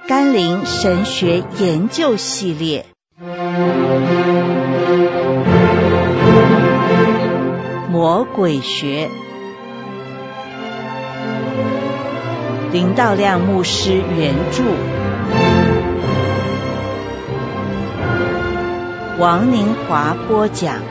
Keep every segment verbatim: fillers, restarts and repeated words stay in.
甘霖神学研究系列，魔鬼学，林道亮牧师原著，王宁华播讲。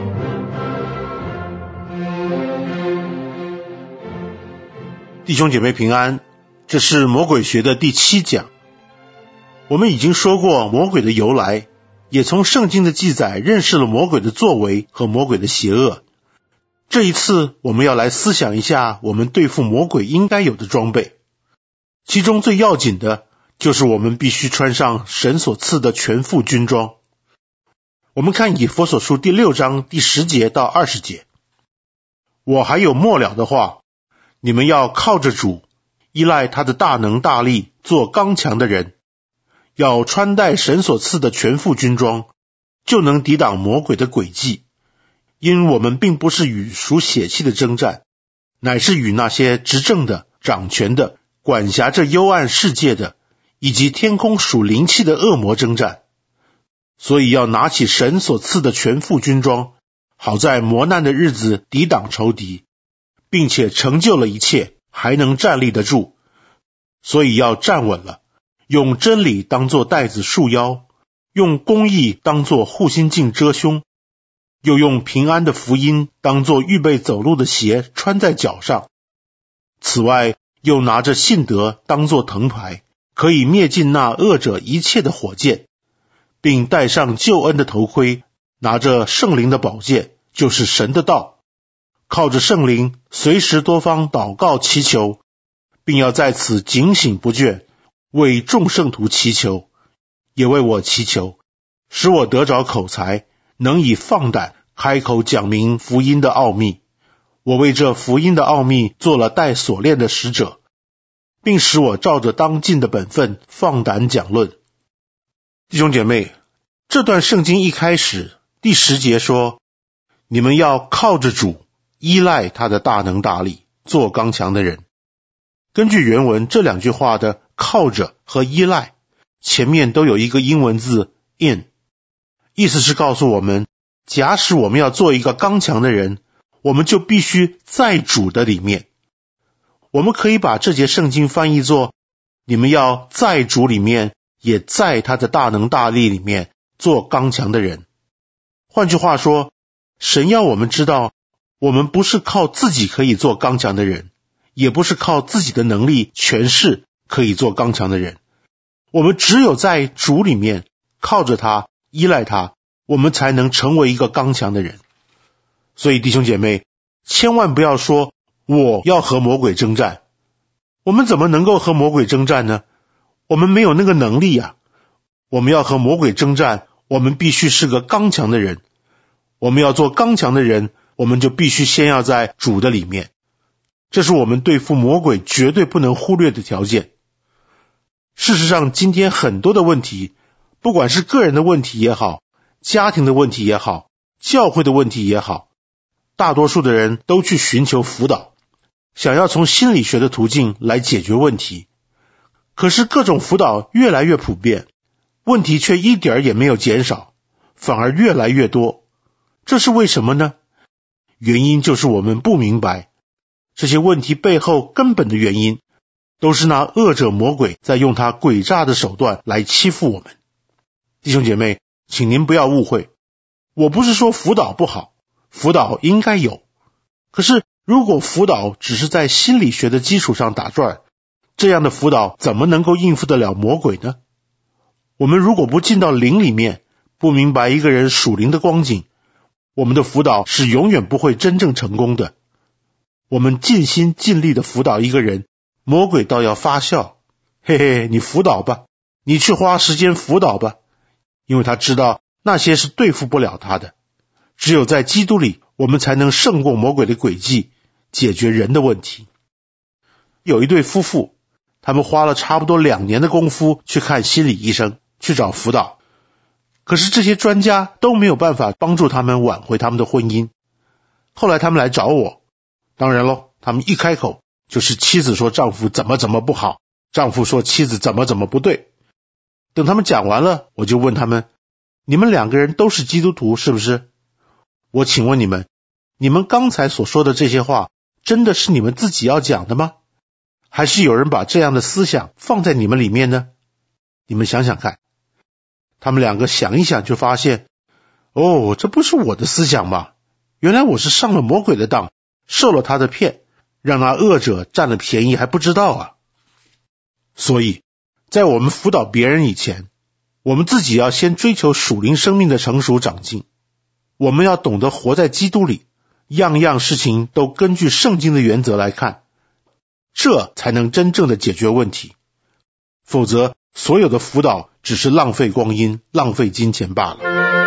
弟兄姐妹平安，这是魔鬼学的第七讲。我们已经说过魔鬼的由来，也从圣经的记载认识了魔鬼的作为和魔鬼的邪恶。这一次我们要来思想一下我们对付魔鬼应该有的装备，其中最要紧的就是我们必须穿上神所赐的全副军装。我们看以弗所书第六章第十节到二十节，我还有末了的话，你们要靠着主，依赖他的大能大力，做刚强的人，要穿戴神所赐的全副军装，就能抵挡魔鬼的诡计。因我们并不是与属血气的征战，乃是与那些执政的、掌权的、管辖这幽暗世界的，以及天空属灵气的恶魔征战。所以要拿起神所赐的全副军装，好在磨难的日子抵挡仇敌，并且成就了一切，还能站立得住。所以要站稳了，用真理当作带子束腰，用公义当作护心镜遮胸，又用平安的福音当作预备走路的鞋穿在脚上。此外，又拿着信德当作藤牌，可以灭尽那恶者一切的火箭，并戴上救恩的头盔，拿着圣灵的宝剑，就是神的道，靠着圣灵随时多方祷告祈求，并要在此警醒不倦，为众圣徒祈求，也为我祈求，使我得着口才，能以放胆开口讲明福音的奥秘。我为这福音的奥秘做了带锁链的使者，并使我照着当尽的本分放胆讲论。弟兄姐妹，这段圣经一开始第十节说，你们要靠着主，依赖他的大能大力，做刚强的人。根据原文，这两句话的靠着和依赖前面都有一个英文字 in， 意思是告诉我们，假使我们要做一个刚强的人，我们就必须在主的里面。我们可以把这节圣经翻译作，你们要在主里面，也在他的大能大力里面做刚强的人。换句话说，神要我们知道，我们不是靠自己可以做刚强的人，也不是靠自己的能力权势可以做刚强的人。我们只有在主里面，靠着他，依赖他，我们才能成为一个刚强的人。所以弟兄姐妹，千万不要说我要和魔鬼征战。我们怎么能够和魔鬼征战呢？我们没有那个能力啊。我们要和魔鬼征战，我们必须是个刚强的人。我们要做刚强的人，我们就必须先要在主的里面。这是我们对付魔鬼绝对不能忽略的条件。事实上，今天很多的问题，不管是个人的问题也好，家庭的问题也好，教会的问题也好，大多数的人都去寻求辅导，想要从心理学的途径来解决问题。可是各种辅导越来越普遍，问题却一点也没有减少，反而越来越多。这是为什么呢？原因就是我们不明白，这些问题背后根本的原因，都是那恶者魔鬼在用他诡诈的手段来欺负我们。弟兄姐妹，请您不要误会，我不是说辅导不好，辅导应该有。可是如果辅导只是在心理学的基础上打转，这样的辅导怎么能够应付得了魔鬼呢？我们如果不进到灵里面，不明白一个人属灵的光景，我们的辅导是永远不会真正成功的。我们尽心尽力的辅导一个人，魔鬼倒要发笑，嘿嘿，你辅导吧，你去花时间辅导吧，因为他知道那些是对付不了他的。只有在基督里，我们才能胜过魔鬼的诡计，解决人的问题。有一对夫妇，他们花了差不多两年的功夫去看心理医生，去找辅导。可是这些专家都没有办法帮助他们挽回他们的婚姻。后来他们来找我，当然咯，他们一开口就是妻子说丈夫怎么怎么不好，丈夫说妻子怎么怎么不对， 等他们讲完了，我就问他们，你们两个人都是基督徒是不是？我请问你们，你们刚才所说的这些话，真的是你们自己要讲的吗？还是有人把这样的思想放在你们里面呢？你们想想看。他们两个想一想就发现，哦，这不是我的思想吗？原来我是上了魔鬼的当，受了他的骗，让那恶者占了便宜还不知道啊。所以在我们辅导别人以前，我们自己要先追求属灵生命的成熟长进。我们要懂得活在基督里，样样事情都根据圣经的原则来看，这才能真正的解决问题。否则所有的辅导只是浪费光阴，浪费金钱罢了。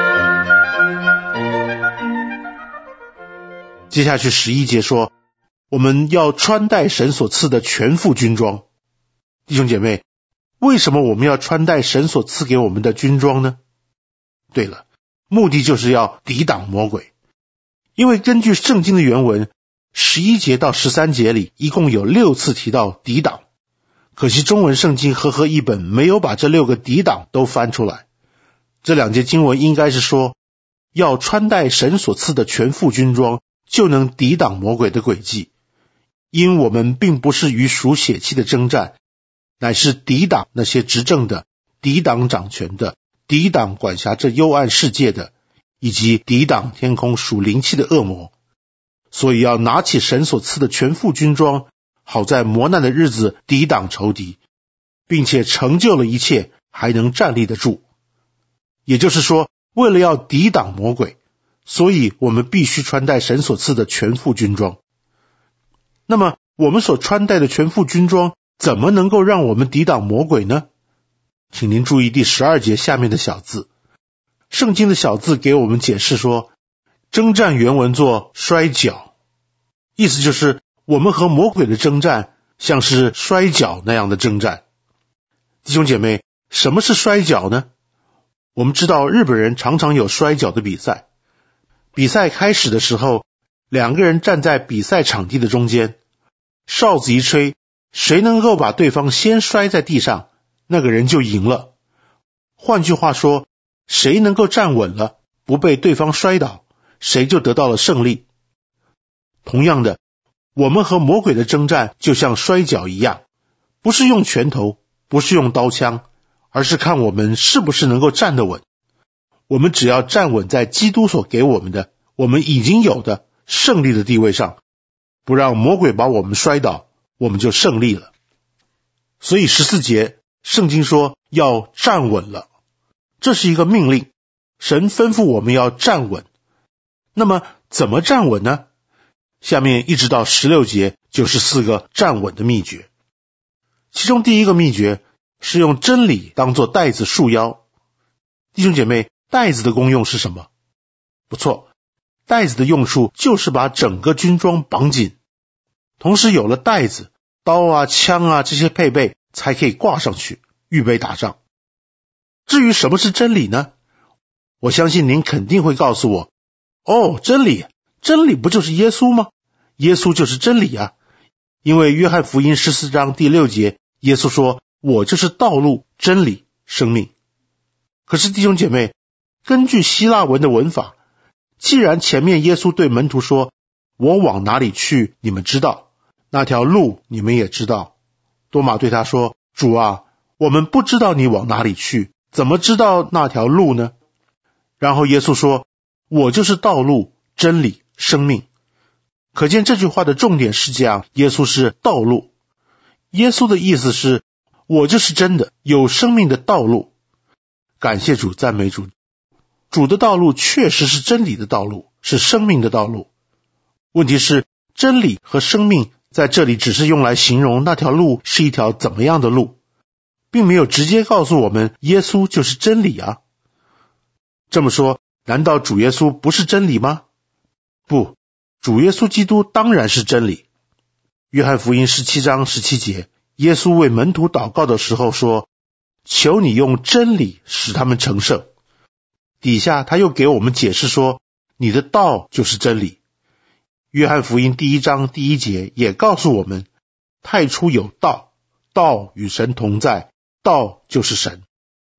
接下去十一节说，我们要穿戴神所赐的全副军装。弟兄姐妹，为什么我们要穿戴神所赐给我们的军装呢？对了，目的就是要抵挡魔鬼。因为根据圣经的原文，十一节到十三节里一共有六次提到抵挡，可惜中文圣经和合译本没有把这六个抵挡都翻出来。这两节经文应该是说，要穿戴神所赐的全副军装，就能抵挡魔鬼的诡计。因我们并不是与属血气的征战，乃是抵挡那些执政的，抵挡掌权的，抵挡管辖这幽暗世界的，以及抵挡天空属灵气的恶魔。所以要拿起神所赐的全副军装，好在磨难的日子抵挡仇敌，并且成就了一切，还能站立得住。也就是说，为了要抵挡魔鬼，所以我们必须穿戴神所赐的全副军装。那么我们所穿戴的全副军装怎么能够让我们抵挡魔鬼呢？请您注意第十二节下面的小字。圣经的小字给我们解释说，征战原文作摔跤，意思就是我们和魔鬼的征战像是摔跤那样的征战。弟兄姐妹，什么是摔跤呢？我们知道日本人常常有摔跤的比赛。比赛开始的时候，两个人站在比赛场地的中间，哨子一吹，谁能够把对方先摔在地上，那个人就赢了。换句话说，谁能够站稳了，不被对方摔倒，谁就得到了胜利。同样的，我们和魔鬼的征战就像摔跤一样，不是用拳头，不是用刀枪，而是看我们是不是能够站得稳。我们只要站稳在基督所给我们的，我们已经有的胜利的地位上，不让魔鬼把我们摔倒，我们就胜利了。所以十四节圣经说要站稳了，这是一个命令，神吩咐我们要站稳。那么怎么站稳呢？下面一直到十六节就是四个站稳的秘诀。其中第一个秘诀是用真理当作带子束腰。弟兄姐妹，带子的功用是什么？不错，带子的用处就是把整个军装绑紧，同时有了带子，刀啊枪啊这些配备才可以挂上去，预备打仗。至于什么是真理呢？我相信您肯定会告诉我，哦，真理，真理不就是耶稣吗？耶稣就是真理啊！因为约翰福音十四章第六节，耶稣说，我就是道路、真理、生命。可是弟兄姐妹，根据希腊文的文法，既然前面耶稣对门徒说，我往哪里去你们知道，那条路你们也知道。多马对他说，主啊，我们不知道你往哪里去，怎么知道那条路呢？然后耶稣说，我就是道路、真理、生命。可见这句话的重点是讲耶稣是道路。耶稣的意思是，我就是真的有生命的道路。感谢主，赞美主，主的道路确实是真理的道路，是生命的道路。问题是，真理和生命在这里只是用来形容那条路是一条怎么样的路，并没有直接告诉我们耶稣就是真理啊。这么说，难道主耶稣不是真理吗？不，主耶稣基督当然是真理。约翰福音十七章十七节，耶稣为门徒祷告的时候说，求你用真理使他们成圣。底下他又给我们解释说，你的道就是真理。约翰福音第一章第一节也告诉我们，太初有道，道与神同在，道就是神。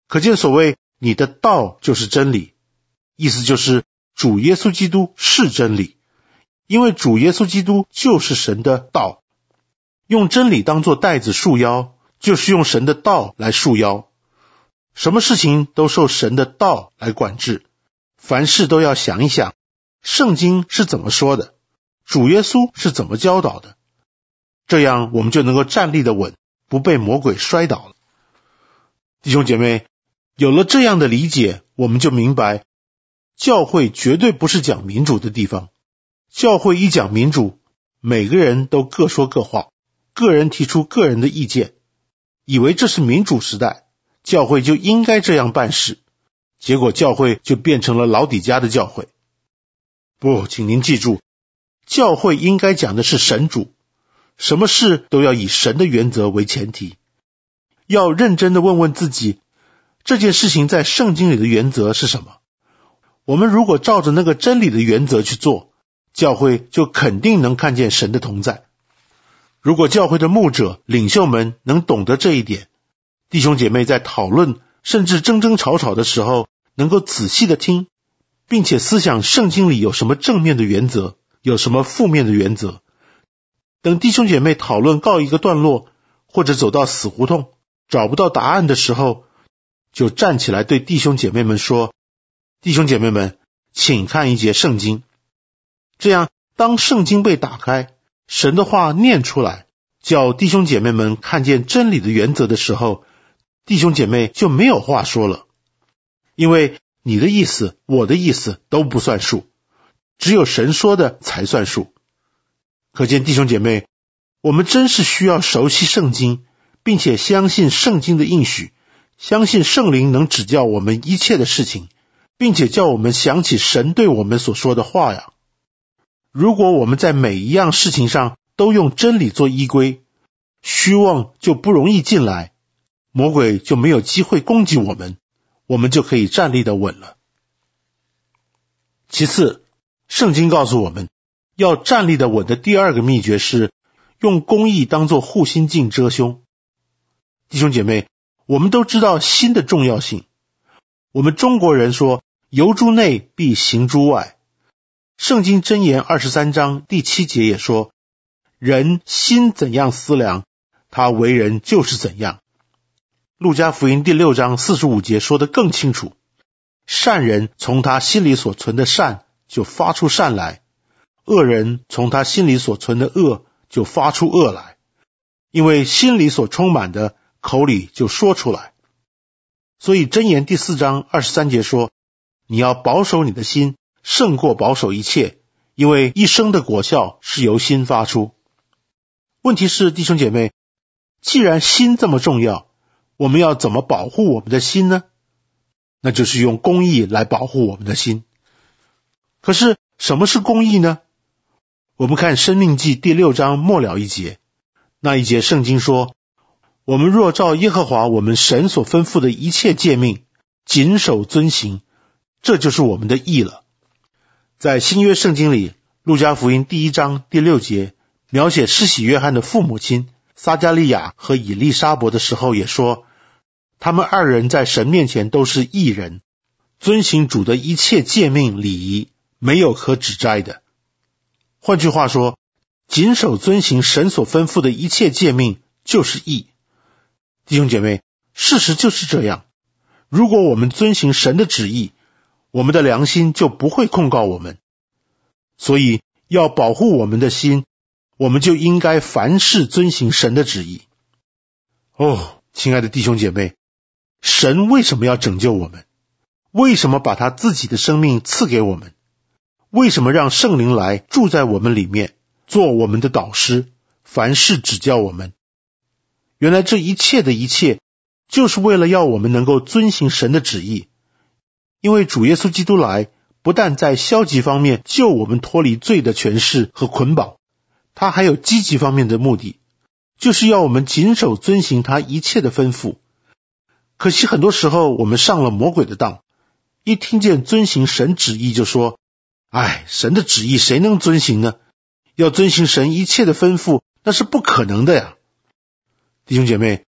可见所谓你的道就是真理，意思就是主耶稣基督是真理，因为主耶稣基督就是神的道。用真理当作带子束腰，就是用神的道来束腰。什么事情都受神的道来管制，凡事都要想一想，圣经是怎么说的，主耶稣是怎么教导的，这样我们就能够站立得稳，不被魔鬼摔倒了。弟兄姐妹，有了这样的理解，我们就明白，教会绝对不是讲民主的地方。教会一讲民主，每个人都各说各话，个人提出个人的意见，以为这是民主时代，教会就应该这样办事，结果教会就变成了老底嘉的教会。不，请您记住，教会应该讲的是神主，什么事都要以神的原则为前提，要认真的问问自己，这件事情在圣经里的原则是什么？我们如果照着那个真理的原则去做，教会就肯定能看见神的同在。如果教会的牧者、领袖们能懂得这一点，弟兄姐妹在讨论甚至争争吵吵的时候，能够仔细的听，并且思想圣经里有什么正面的原则，有什么负面的原则。等弟兄姐妹讨论告一个段落，或者走到死胡同，找不到答案的时候，就站起来对弟兄姐妹们说，弟兄姐妹们，请看一节圣经。这样，当圣经被打开，神的话念出来，叫弟兄姐妹们看见真理的原则的时候，弟兄姐妹就没有话说了。因为你的意思，我的意思都不算数，只有神说的才算数。可见弟兄姐妹，我们真是需要熟悉圣经，并且相信圣经的应许，相信圣灵能指教我们一切的事情，并且叫我们想起神对我们所说的话呀。如果我们在每一样事情上都用真理做依归，虚妄就不容易进来，魔鬼就没有机会攻击我们，我们就可以站立得稳了。其次，圣经告诉我们，要站立得稳的第二个秘诀是用公义当作护心镜遮胸。弟兄姐妹，我们都知道心的重要性。我们中国人说，由诸内必行诸外。圣经箴言二十三章第七节也说，人心怎样思量，他为人就是怎样。路加福音第六章四十五节说得更清楚，善人从他心里所存的善就发出善来，恶人从他心里所存的恶就发出恶来，因为心里所充满的，口里就说出来。所以箴言第四章二十三节说，你要保守你的心，胜过保守一切，因为一生的果效是由心发出。问题是，弟兄姐妹，既然心这么重要，我们要怎么保护我们的心呢？那就是用公义来保护我们的心。可是什么是公义呢？我们看申命记第六章末了一节，那一节圣经说，我们若照耶和华我们神所吩咐的一切诫命，谨守遵行，这就是我们的义了。在新约圣经里，路加福音第一章第六节描写施洗约翰的父母亲撒迦利亚和以利沙伯的时候也说，他们二人在神面前都是义人，遵行主的一切诫命礼仪，没有可指摘的。换句话说，谨守遵行神所吩咐的一切诫命就是义。弟兄姐妹，事实就是这样。如果我们遵行神的旨意，我们的良心就不会控告我们。所以要保护我们的心，我们就应该凡事遵行神的旨意。哦，亲爱的弟兄姐妹，神为什么要拯救我们？为什么把他自己的生命赐给我们？为什么让圣灵来住在我们里面，做我们的导师，凡事指教我们？原来这一切的一切，就是为了要我们能够遵行神的旨意。因为主耶稣基督来，不但在消极方面救我们脱离罪的权势和捆绑，他还有积极方面的目的，就是要我们谨守遵行他一切的吩咐。可惜很多时候我们上了魔鬼的当，一听见遵行神旨意就说，哎，神的旨意谁能遵行呢？要遵行神一切的吩咐，那是不可能的呀。弟兄姐妹，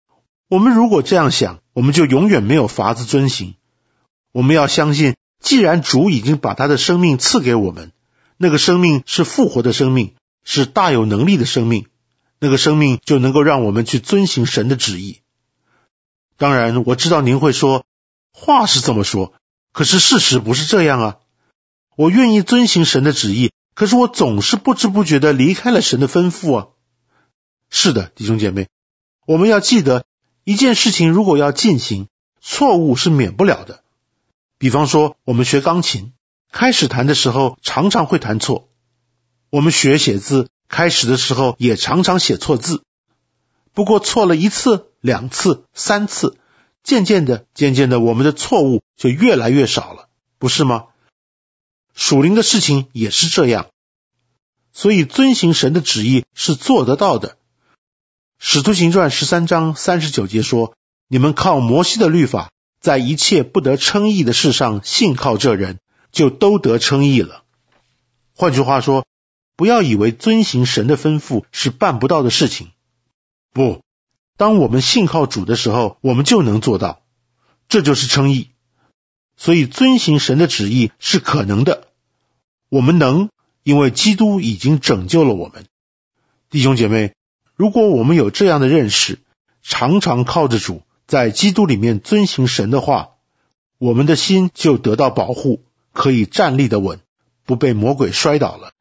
我们如果这样想，我们就永远没有法子遵行。我们要相信，既然主已经把他的生命赐给我们，那个生命是复活的生命，是大有能力的生命，那个生命就能够让我们去遵行神的旨意。当然，我知道您会说，话是这么说，可是事实不是这样啊。我愿意遵行神的旨意，可是我总是不知不觉地离开了神的吩咐啊。是的，弟兄姐妹，我们要记得，一件事情如果要进行，错误是免不了的。比方说，我们学钢琴，开始弹的时候常常会弹错。我们学写字，开始的时候也常常写错字。不过错了一次、两次、三次，渐渐的、渐渐的，我们的错误就越来越少了，不是吗？属灵的事情也是这样。所以遵行神的旨意是做得到的。使徒行传十三章三十九节说，你们靠摩西的律法，在一切不得称义的事上信靠这人，就都得称义了。换句话说，不要以为遵行神的吩咐是办不到的事情。不，当我们信靠主的时候，我们就能做到，这就是称义。所以遵行神的旨意是可能的，我们能，因为基督已经拯救了我们。弟兄姐妹，如果我们有这样的认识，常常靠着主，在基督里面遵行神的话，我们的心就得到保护，可以站立得稳，不被魔鬼摔倒了。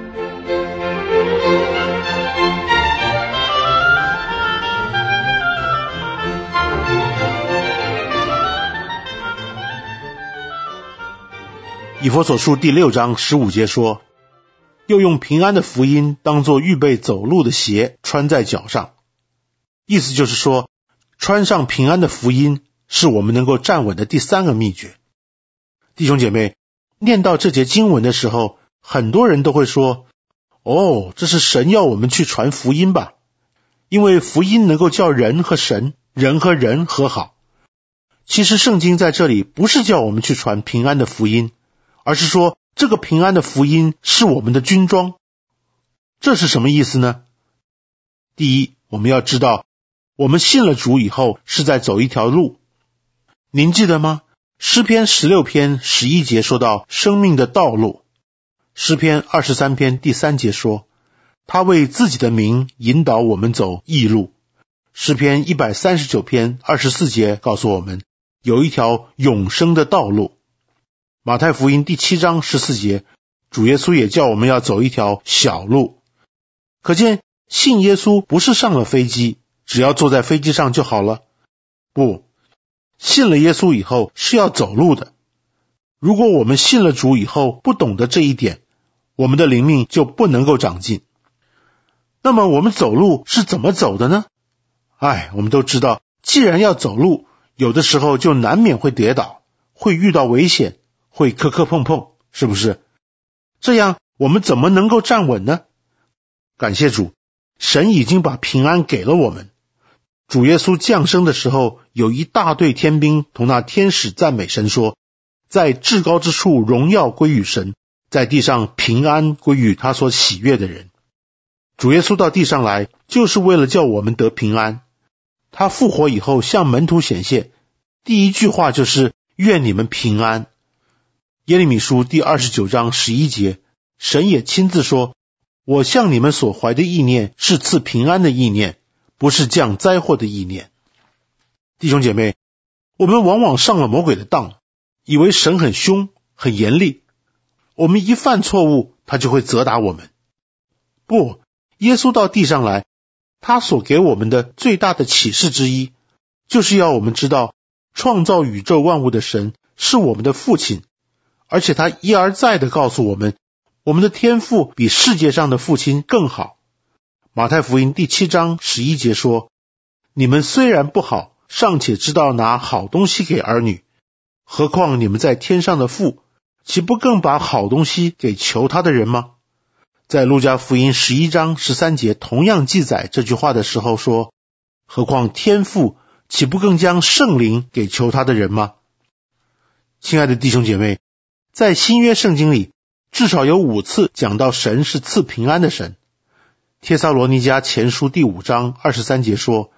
以弗所书第六章十五节说，又用平安的福音当作预备走路的鞋穿在脚上。意思就是说，穿上平安的福音是我们能够站稳的第三个秘诀。弟兄姐妹，念到这节经文的时候，很多人都会说，哦，这是神要我们去传福音吧，因为福音能够叫人和神、人和人和好。其实圣经在这里不是叫我们去传平安的福音，而是说这个平安的福音是我们的军装。这是什么意思呢？第一，我们要知道，我们信了主以后是在走一条路。您记得吗？诗篇十六篇十一节说到生命的道路。诗篇二十三篇第三节说，他为自己的名引导我们走义路。诗篇一百三十九篇二十四节告诉我们，有一条永生的道路。马太福音第七章十四节，主耶稣也叫我们要走一条小路。可见信耶稣不是上了飞机，只要坐在飞机上就好了。不，信了耶稣以后是要走路的。如果我们信了主以后不懂得这一点，我们的灵命就不能够长进。那么我们走路是怎么走的呢？哎，我们都知道，既然要走路，有的时候就难免会跌倒，会遇到危险，会磕磕碰碰，是不是？这样我们怎么能够站稳呢？感谢主，神已经把平安给了我们。主耶稣降生的时候，有一大队天兵同那天使赞美神说，在至高之处荣耀归于神，在地上平安归于他所喜悦的人。主耶稣到地上来，就是为了叫我们得平安。他复活以后向门徒显现，第一句话就是愿你们平安。耶利米书第二十九章十一节，神也亲自说，我向你们所怀的意念是赐平安的意念，不是降灾祸的意念。弟兄姐妹，我们往往上了魔鬼的当，以为神很凶很严厉，我们一犯错误他就会责打我们。不，耶稣到地上来，他所给我们的最大的启示之一，就是要我们知道创造宇宙万物的神是我们的父亲，而且他一而再地告诉我们，我们的天父比世界上的父亲更好。马太福音第七章十一节说，你们虽然不好，尚且知道拿好东西给儿女，何况你们在天上的父，岂不更把好东西给求他的人吗？在路加福音十一章十三节同样记载这句话的时候说，何况天父岂不更将圣灵给求他的人吗？亲爱的弟兄姐妹，在新约圣经里至少有五次讲到神是赐平安的神。帖撒罗尼迦前书第五章二十三节说，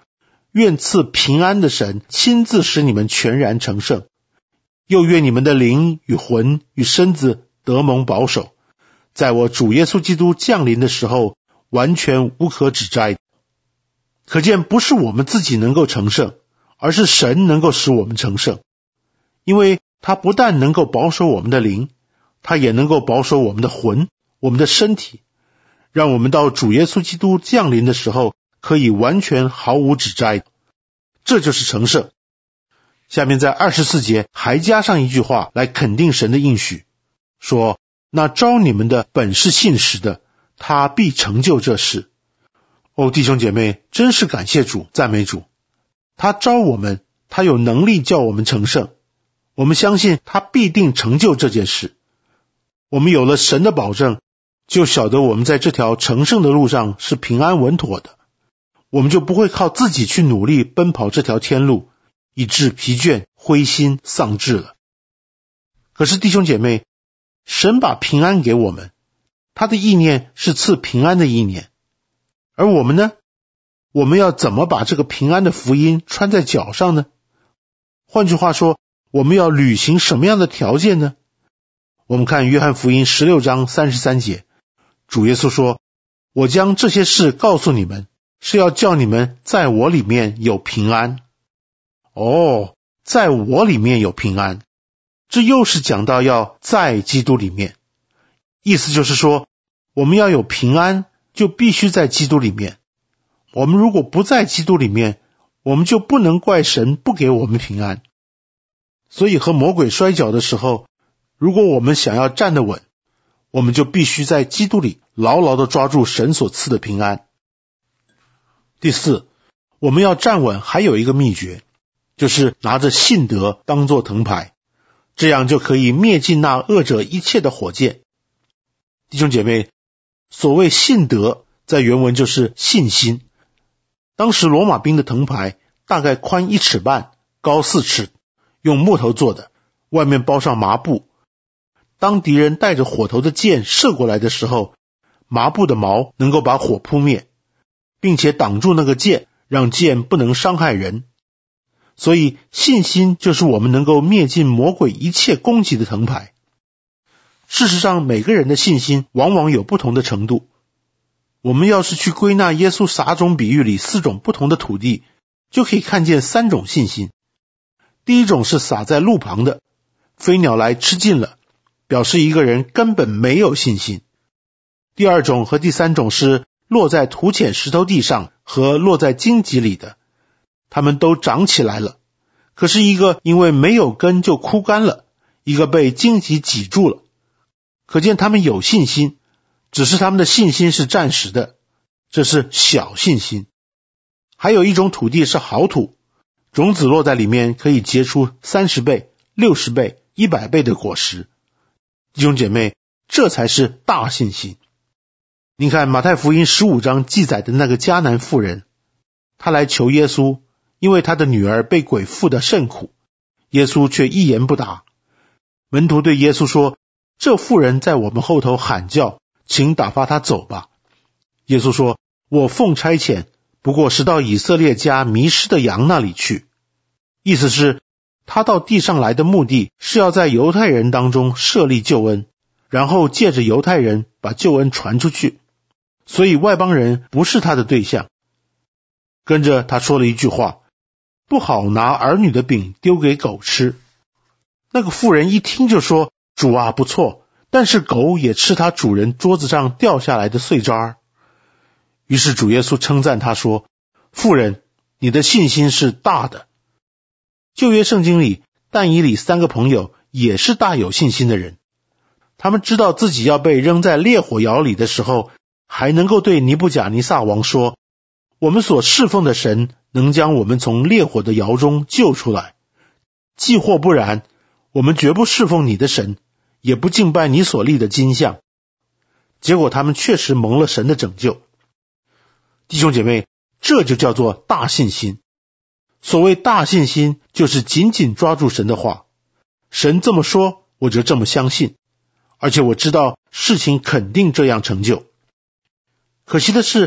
愿赐平安的神亲自使你们全然成圣，又愿你们的灵与魂与身子得蒙保守，在我主耶稣基督降临的时候完全无可指摘。可见不是我们自己能够成圣，而是神能够使我们成圣，因为他不但能够保守我们的灵，他也能够保守我们的魂，我们的身体，让我们到主耶稣基督降临的时候可以完全毫无指摘。这就是成圣。下面在二十四节还加上一句话来肯定神的应许，说那招你们的本是信实的，他必成就这事。哦，弟兄姐妹，真是感谢主，赞美主，他招我们，他有能力叫我们成圣，我们相信他必定成就这件事。我们有了神的保证，就晓得我们在这条成圣的路上是平安稳妥的，我们就不会靠自己去努力奔跑这条天路，以致疲倦、灰心、丧志了。可是弟兄姐妹，神把平安给我们，他的意念是赐平安的意念，而我们呢，我们要怎么把这个平安的福音穿在脚上呢？换句话说，我们要履行什么样的条件呢？我们看约翰福音十六章三十三节，主耶稣说，我将这些事告诉你们，是要叫你们在我里面有平安。哦，在我里面有平安，这又是讲到要在基督里面，意思就是说，我们要有平安，就必须在基督里面。我们如果不在基督里面，我们就不能怪神不给我们平安。所以和魔鬼摔跤的时候，如果我们想要站得稳，我们就必须在基督里牢牢地抓住神所赐的平安。第四，我们要站稳还有一个秘诀，就是拿着信德当作藤牌，这样就可以灭尽那恶者一切的火箭。弟兄姐妹，所谓信德在原文就是信心。当时罗马兵的藤牌大概宽一尺半，高四尺，用木头做的，外面包上麻布。当敌人带着火头的箭射过来的时候，麻布的毛能够把火扑灭，并且挡住那个箭，让箭不能伤害人。所以信心就是我们能够灭尽魔鬼一切攻击的藤牌。事实上，每个人的信心往往有不同的程度。我们要是去归纳耶稣撒种比喻里四种不同的土地，就可以看见三种信心。第一种是撒在路旁的，飞鸟来吃尽了，表示一个人根本没有信心。第二种和第三种是落在土浅石头地上和落在荆棘里的，它们都长起来了，可是一个因为没有根就枯干了，一个被荆棘挤住了。可见他们有信心，只是他们的信心是暂时的，这是小信心。还有一种土地是好土，种子落在里面可以结出三十倍、六十倍、一百倍的果实。弟兄姐妹，这才是大信心。你看马太福音十五章记载的那个迦南妇人，她来求耶稣，因为她的女儿被鬼附得甚苦，耶稣却一言不答。门徒对耶稣说，这妇人在我们后头喊叫，请打发她走吧。耶稣说，我奉差遣，不过是到以色列家迷失的羊那里去。意思是，他到地上来的目的是要在犹太人当中设立救恩，然后借着犹太人把救恩传出去，所以外邦人不是他的对象。跟着他说了一句话，不好拿儿女的饼丢给狗吃。那个妇人一听就说，主啊，不错，但是狗也吃他主人桌子上掉下来的碎渣。于是主耶稣称赞他说，妇人，你的信心是大的。旧约圣经里，但以理三个朋友也是大有信心的人，他们知道自己要被扔在烈火窑里的时候，还能够对尼布甲尼撒王说，我们所侍奉的神能将我们从烈火的窑中救出来，既或不然，我们绝不侍奉你的神，也不敬拜你所立的金像。结果他们确实蒙了神的拯救。弟兄姐妹，这就叫做大信心。所谓大信心，就是紧紧抓住神的话，神这么说，我就这么相信，而且我知道事情肯定这样成就。可惜的是，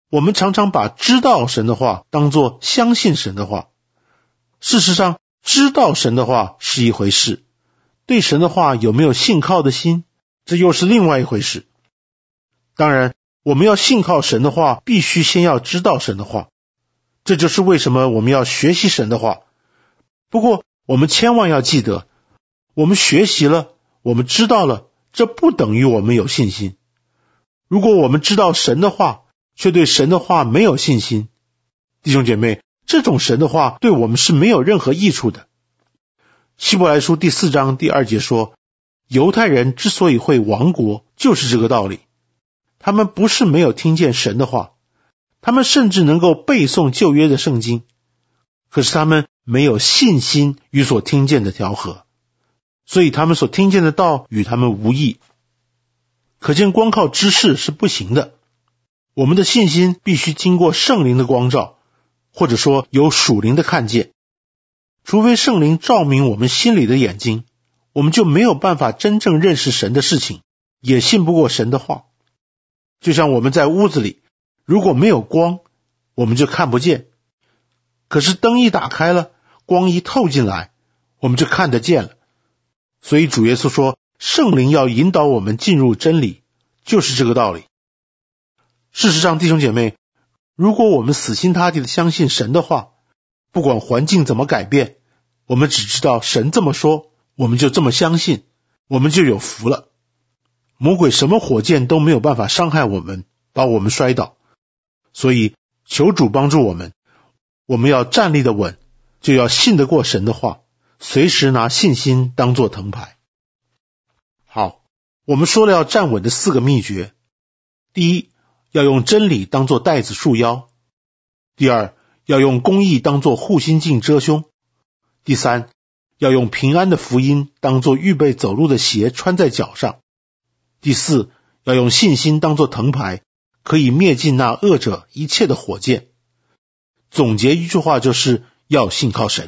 我们常常把知道神的话当作相信神的话。事实上，知道神的话是一回事，对神的话有没有信靠的心，这又是另外一回事。当然，我们要信靠神的话，必须先要知道神的话。这就是为什么我们要学习神的话。不过，我们千万要记得，我们学习了，我们知道了，这不等于我们有信心。如果我们知道神的话，却对神的话没有信心，弟兄姐妹，这种神的话对我们是没有任何益处的。希伯来书第四章第二节说，犹太人之所以会亡国，就是这个道理。他们不是没有听见神的话，他们甚至能够背诵旧约的圣经，可是他们没有信心与所听见的调和，所以他们所听见的道与他们无益。可见光靠知识是不行的，我们的信心必须经过圣灵的光照，或者说有属灵的看见。除非圣灵照明我们心里的眼睛，我们就没有办法真正认识神的事情，也信不过神的话。就像我们在屋子里，如果没有光，我们就看不见。可是灯一打开了，光一透进来，我们就看得见了。所以主耶稣说，圣灵要引导我们进入真理，就是这个道理。事实上，弟兄姐妹，如果我们死心塌地的相信神的话，不管环境怎么改变，我们只知道神这么说，我们就这么相信，我们就有福了。魔鬼什么火箭都没有办法伤害我们，把我们摔倒。所以求主帮助我们，我们要站立的稳，就要信得过神的话，随时拿信心当作藤牌。好，我们说了要站稳的四个秘诀。第一，要用真理当作带子束腰。第二，要用公义当作护心镜遮胸。第三，要用平安的福音当作预备走路的鞋穿在脚上。第四，要用信心当作藤牌，可以灭尽那恶者一切的火箭。总结一句话，就是要信靠神。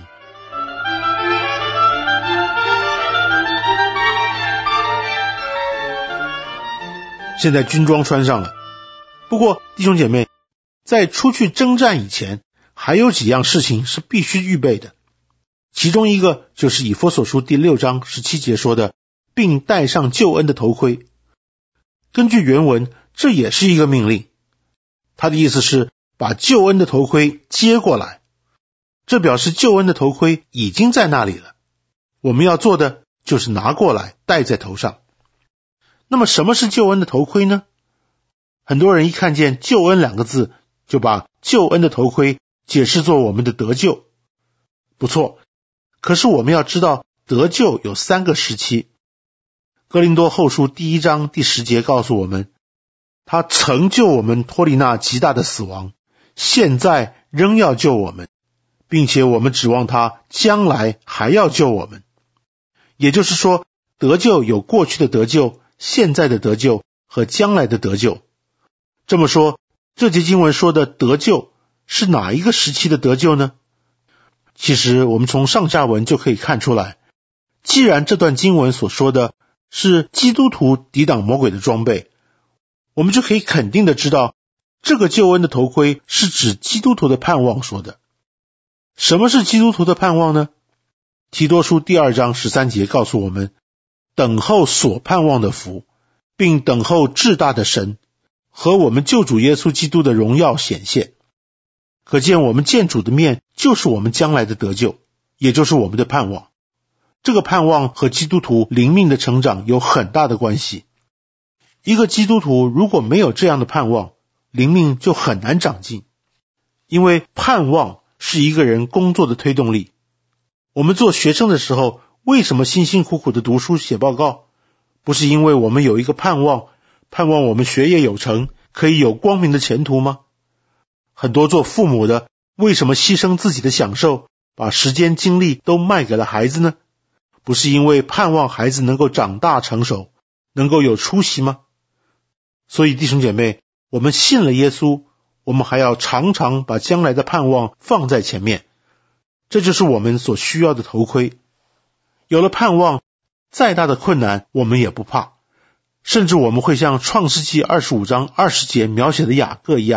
现在军装穿上了，不过弟兄姐妹，在出去征战以前，还有几样事情是必须预备的。其中一个就是以弗所书第六章十七节说的，并戴上救恩的头盔。根据原文，这也是一个命令，他的意思是把救恩的头盔接过来，这表示救恩的头盔已经在那里了，我们要做的就是拿过来戴在头上。那么什么是救恩的头盔呢？很多人一看见救恩两个字，就把救恩的头盔解释作我们的得救。不错，可是我们要知道得救有三个时期。哥林多后书第一章第十节告诉我们，他曾救我们脱离那极大的死亡，现在仍要救我们，并且我们指望他将来还要救我们。也就是说，得救有过去的得救、现在的得救和将来的得救。这么说，这节经文说的得救是哪一个时期的得救呢？其实我们从上下文就可以看出来，既然这段经文所说的是基督徒抵挡魔鬼的装备，我们就可以肯定的知道，这个救恩的头盔是指基督徒的盼望说的。什么是基督徒的盼望呢？提多书第二章十三节告诉我们，等候所盼望的福，并等候至大的神和我们救主耶稣基督的荣耀显现。可见我们见主的面就是我们将来的得救，也就是我们的盼望。这个盼望和基督徒灵命的成长有很大的关系。一个基督徒如果没有这样的盼望，灵命就很难长进。因为盼望是一个人工作的推动力。我们做学生的时候，为什么辛辛苦苦的读书写报告？不是因为我们有一个盼望，盼望我们学业有成，可以有光明的前途吗？很多做父母的，为什么牺牲自己的享受，把时间精力都卖给了孩子呢？不是因为盼望孩子能够长大成熟，能够有出息吗？所以弟兄姐妹，我们信了耶稣，我们还要常常把将来的盼望放在前面，这就是我们所需要的头盔。有了盼望，再大的困难我们也不怕，甚至我们会像创世纪二十五章二十节描写的雅各一样，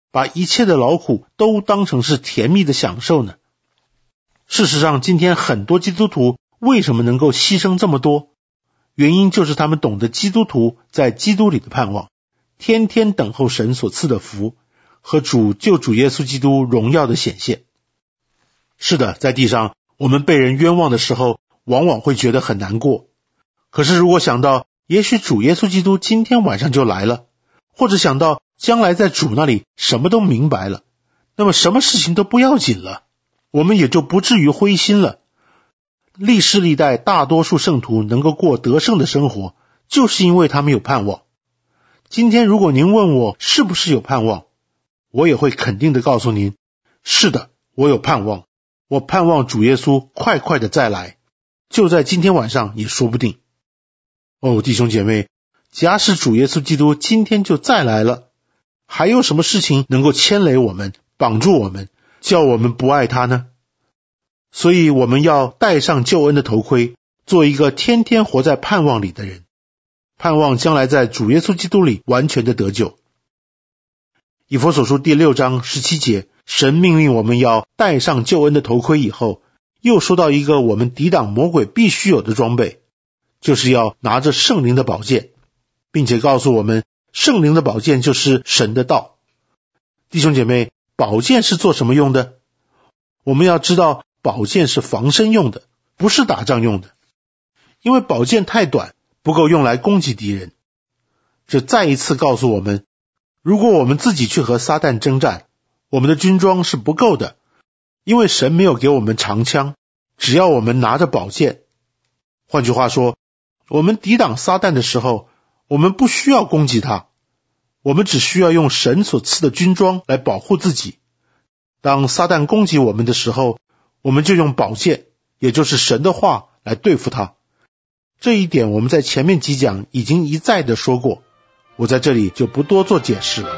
把一切的劳苦都当成是甜蜜的享受呢？事实上，今天很多基督徒为什么能够牺牲这么多？原因就是他们懂得基督徒在基督里的盼望，天天等候神所赐的福和主救主耶稣基督荣耀的显现。是的，在地上我们被人冤枉的时候，往往会觉得很难过。可是如果想到也许主耶稣基督今天晚上就来了，或者想到将来在主那里什么都明白了，那么什么事情都不要紧了，我们也就不至于灰心了。历世历代大多数圣徒能够过得胜的生活，就是因为他们有盼望。今天如果您问我是不是有盼望，我也会肯定的告诉您，是的，我有盼望，我盼望主耶稣快快的再来，就在今天晚上也说不定。哦，弟兄姐妹，假使主耶稣基督今天就再来了，还有什么事情能够牵累我们，绑住我们，叫我们不爱他呢？所以我们要戴上救恩的头盔，做一个天天活在盼望里的人，盼望将来在主耶稣基督里完全的得救。以弗所书第六章十七节，神命令我们要戴上救恩的头盔以后，又说到一个我们抵挡魔鬼必须有的装备，就是要拿着圣灵的宝剑，并且告诉我们圣灵的宝剑就是神的道。弟兄姐妹，宝剑是做什么用的？我们要知道宝剑是防身用的，不是打仗用的，因为宝剑太短，不够用来攻击敌人。这再一次告诉我们，如果我们自己去和撒旦征战，我们的军装是不够的，因为神没有给我们长枪，只要我们拿着宝剑。换句话说，我们抵挡撒旦的时候，我们不需要攻击他，我们只需要用神所赐的军装来保护自己。当撒旦攻击我们的时候，我们就用宝剑，也就是神的话来对付他。这一点我们在前面几讲已经一再的说过，我在这里就不多做解释了。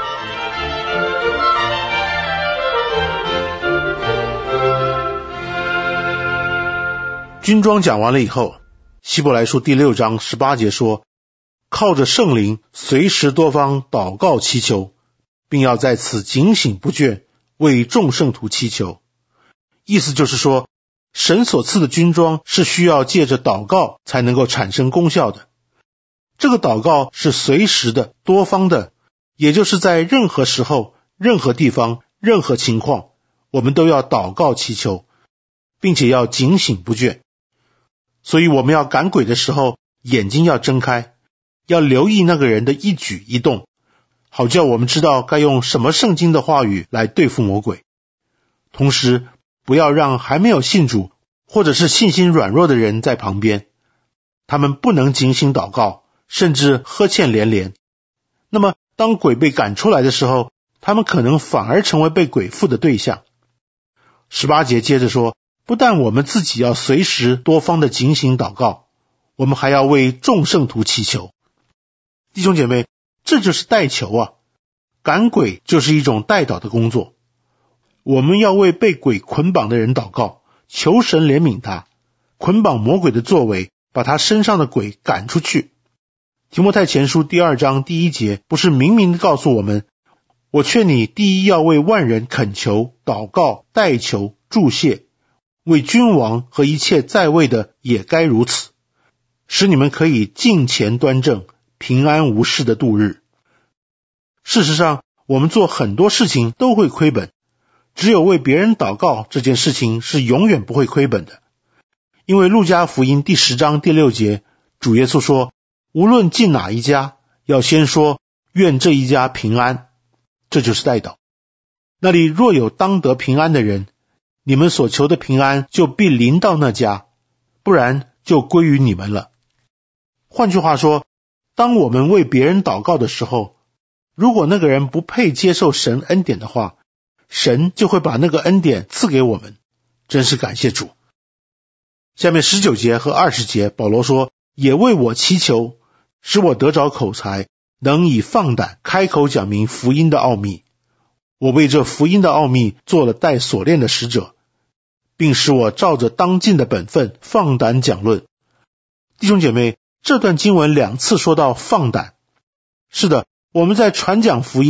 军装讲完了以后，希伯来书第六章十八节说，靠着圣灵随时多方祷告祈求，并要在此警醒不倦，为众圣徒祈求。意思就是说，神所赐的军装是需要借着祷告才能够产生功效的。这个祷告是随时的、多方的，也就是在任何时候、任何地方、任何情况，我们都要祷告祈求，并且要警醒不倦。所以我们要赶鬼的时候，眼睛要睁开，要留意那个人的一举一动，好叫我们知道该用什么圣经的话语来对付魔鬼。同时不要让还没有信主或者是信心软弱的人在旁边，他们不能警醒祷告，甚至呵欠连连。那么当鬼被赶出来的时候，他们可能反而成为被鬼附的对象。十八节接着说，不但我们自己要随时多方的警醒祷告，我们还要为众圣徒祈求。弟兄姐妹，这就是代求啊，赶鬼就是一种代祷的工作。我们要为被鬼捆绑的人祷告，求神怜悯他，捆绑魔鬼的作为，把他身上的鬼赶出去。提摩太前书第二章第一节不是明明的告诉我们，我劝你第一要为万人恳求、祷告、代求、祝谢，为君王和一切在位的也该如此，使你们可以敬虔端正，平安无事的度日。事实上，我们做很多事情都会亏本，只有为别人祷告这件事情是永远不会亏本的。因为路加福音第十章第六节，主耶稣说，无论进哪一家，要先说愿这一家平安，这就是代祷。那里若有当得平安的人，你们所求的平安就必临到那家，不然就归于你们了。换句话说，当我们为别人祷告的时候，如果那个人不配接受神恩典的话，神就会把那个恩典赐给我们，真是感谢主。下面十九节和二十节，保罗说，也为我祈求，使我得着口才，能以放胆开口讲明福音的奥秘。我为这福音的奥秘做了带锁链的使者，并使我照着当尽的本分放胆讲论。弟兄姐妹，这段经文两次说到放胆。是的，我们在传讲福音，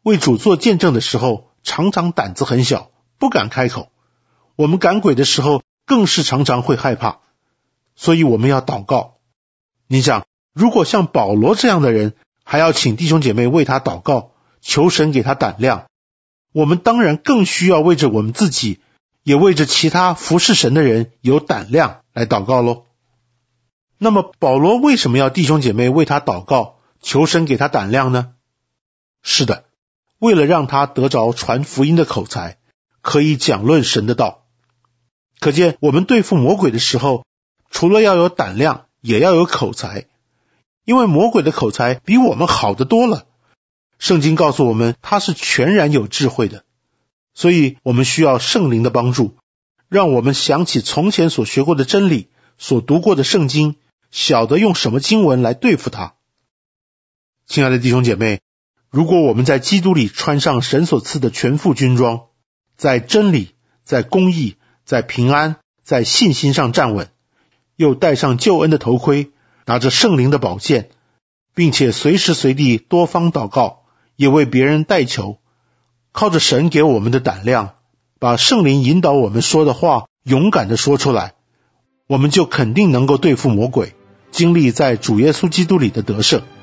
为主做见证的时候，常常胆子很小，不敢开口。我们赶鬼的时候，更是常常会害怕。所以我们要祷告。你想，如果像保罗这样的人，还要请弟兄姐妹为他祷告，求神给他胆量，我们当然更需要为着我们自己，也为着其他服侍神的人有胆量来祷告咯。那么保罗为什么要弟兄姐妹为他祷告，求神给他胆量呢？是的，为了让他得着传福音的口才，可以讲论神的道。可见我们对付魔鬼的时候，除了要有胆量，也要有口才，因为魔鬼的口才比我们好得多了。圣经告诉我们，他是全然有智慧的，所以我们需要圣灵的帮助，让我们想起从前所学过的真理，所读过的圣经，晓得用什么经文来对付他。亲爱的弟兄姐妹，如果我们在基督里穿上神所赐的全副军装，在真理，在公义，在平安，在信心上站稳，又戴上救恩的头盔，拿着圣灵的宝剑，并且随时随地多方祷告，也为别人代求，靠着神给我们的胆量，把圣灵引导我们说的话勇敢地说出来，我们就肯定能够对付魔鬼，经历在主耶稣基督里的得胜。